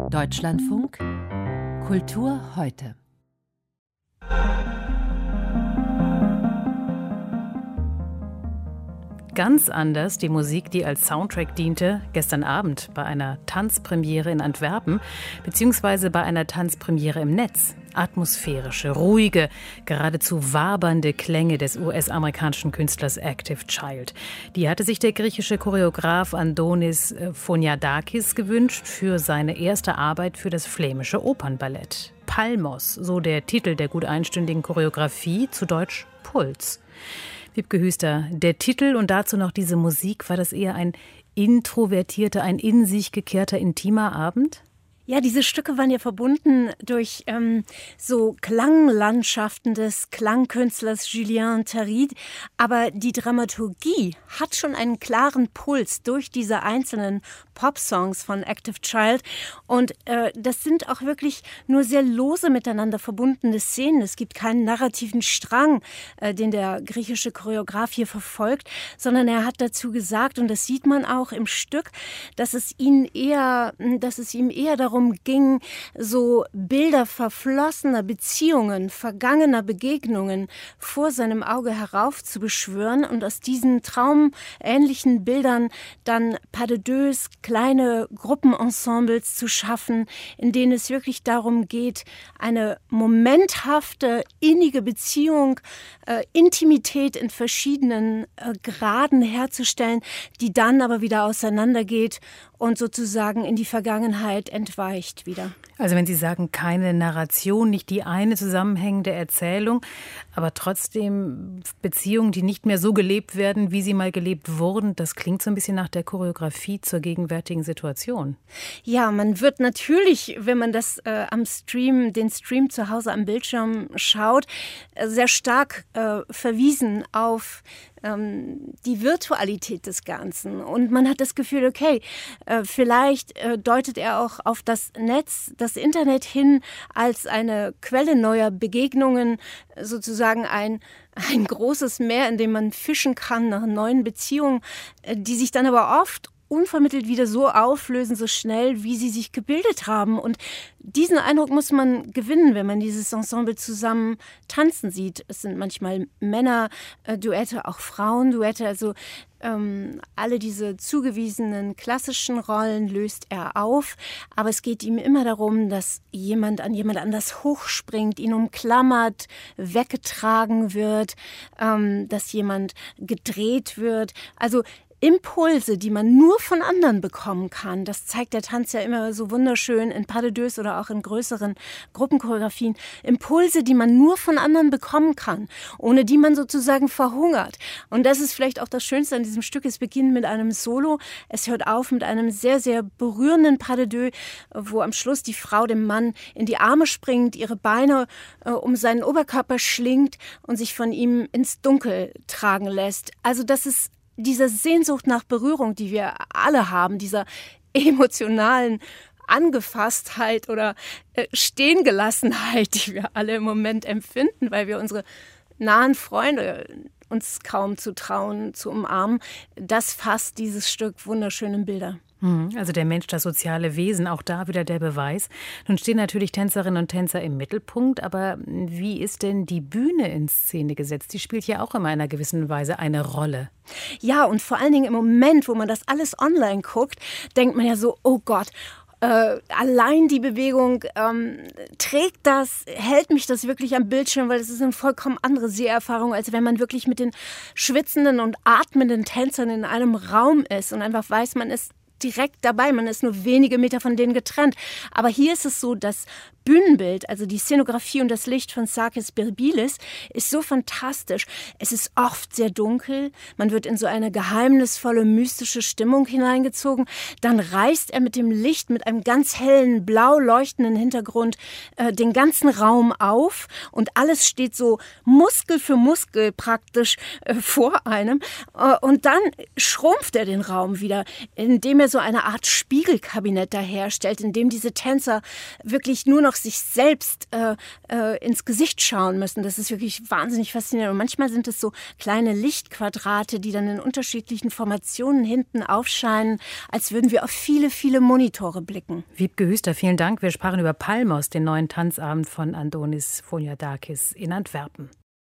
Deutschlandfunk Kultur heute. Ganz anders die Musik, die als Soundtrack diente, gestern Abend bei einer Tanzpremiere in Antwerpen, beziehungsweise bei einer Tanzpremiere im Netz. Atmosphärische, ruhige, geradezu wabernde Klänge des US-amerikanischen Künstlers Active Child. Die hatte sich der griechische Choreograf Andonis Phoniadakis gewünscht für seine erste Arbeit für das flämische Opernballett. Palmos, so der Titel der gut einstündigen Choreografie, zu Deutsch Puls. Wiebke Hüster, der Titel und dazu noch diese Musik, war das eher ein introvertierter, ein in sich gekehrter, intimer Abend? Ja, diese Stücke waren ja verbunden durch so Klanglandschaften des Klangkünstlers Julien Tarid. Aber die Dramaturgie hat schon einen klaren Puls durch diese einzelnen Pop-Songs von Active Child. Und das sind auch wirklich nur sehr lose miteinander verbundene Szenen. Es gibt keinen narrativen Strang, den der griechische Choreograf hier verfolgt, sondern er hat dazu gesagt, und das sieht man auch im Stück, dass es ihm eher darum ging, so Bilder verflossener Beziehungen, vergangener Begegnungen vor seinem Auge heraufzubeschwören und aus diesen traumähnlichen Bildern dann pas de deux, kleine Gruppenensembles zu schaffen, in denen es wirklich darum geht, eine momenthafte, innige Beziehung, Intimität in verschiedenen Graden herzustellen, die dann aber wieder auseinandergeht und sozusagen in die Vergangenheit entweicht wieder. Also wenn Sie sagen, keine Narration, nicht die eine zusammenhängende Erzählung, aber trotzdem Beziehungen, die nicht mehr so gelebt werden, wie sie mal gelebt wurden, das klingt so ein bisschen nach der Choreografie zur gegenwärtigen Situation. Ja, man wird natürlich, wenn man das den Stream zu Hause am Bildschirm schaut, sehr stark verwiesen auf die Virtualität des Ganzen. Und man hat das Gefühl, okay, vielleicht deutet er auch auf das Netz, das Internet hin als eine Quelle neuer Begegnungen, sozusagen ein großes Meer, in dem man fischen kann nach neuen Beziehungen, die sich dann aber oft unvermittelt wieder so auflösen, so schnell, wie sie sich gebildet haben. Und diesen Eindruck muss man gewinnen, wenn man dieses Ensemble zusammen tanzen sieht. Es sind manchmal Männer-Duette, auch Frauen-Duette. Also alle diese zugewiesenen klassischen Rollen löst er auf. Aber es geht ihm immer darum, dass jemand an jemand anders hochspringt, ihn umklammert, weggetragen wird, dass jemand gedreht wird. Also Impulse, die man nur von anderen bekommen kann. Das zeigt der Tanz ja immer so wunderschön in pas de deux oder auch in größeren Gruppenchoreografien. Impulse, die man nur von anderen bekommen kann, ohne die man sozusagen verhungert. Und das ist vielleicht auch das Schönste an diesem Stück. Es beginnt mit einem Solo. Es hört auf mit einem sehr, sehr berührenden pas de deux, wo am Schluss die Frau dem Mann in die Arme springt, ihre Beine um seinen Oberkörper schlingt und sich von ihm ins Dunkel tragen lässt. Also das ist diese Sehnsucht nach Berührung, die wir alle haben, dieser emotionalen Angefasstheit oder Stehengelassenheit, die wir alle im Moment empfinden, weil wir unsere nahen Freunde uns kaum zu trauen, zu umarmen, das fasst dieses Stück wunderschön in Bilder. Also der Mensch, das soziale Wesen, auch da wieder der Beweis. Nun stehen natürlich Tänzerinnen und Tänzer im Mittelpunkt, aber wie ist denn die Bühne in Szene gesetzt? Die spielt ja auch in einer gewissen Weise eine Rolle. Ja, und vor allen Dingen im Moment, wo man das alles online guckt, denkt man ja so, oh Gott, allein die Bewegung trägt das, hält mich das wirklich am Bildschirm, weil es ist eine vollkommen andere Seherfahrung, als wenn man wirklich mit den schwitzenden und atmenden Tänzern in einem Raum ist und einfach weiß, man ist direkt dabei, man ist nur wenige Meter von denen getrennt. Aber hier ist es so, dass Bühnenbild, also die Szenografie und das Licht von Sakis Birbilis, ist so fantastisch. Es ist oft sehr dunkel, man wird in so eine geheimnisvolle, mystische Stimmung hineingezogen. Dann reißt er mit dem Licht, mit einem ganz hellen, blau leuchtenden Hintergrund den ganzen Raum auf und alles steht so Muskel für Muskel praktisch vor einem. Und dann schrumpft er den Raum wieder, indem er er so eine Art Spiegelkabinett daherstellt, in dem diese Tänzer wirklich nur noch sich selbst ins Gesicht schauen müssen. Das ist wirklich wahnsinnig faszinierend. Und manchmal sind es so kleine Lichtquadrate, die dann in unterschiedlichen Formationen hinten aufscheinen, als würden wir auf viele, viele Monitore blicken. Wiebke Hüster, vielen Dank. Wir sprachen über Palmos, den neuen Tanzabend von Andonis Phoniadakis in Antwerpen.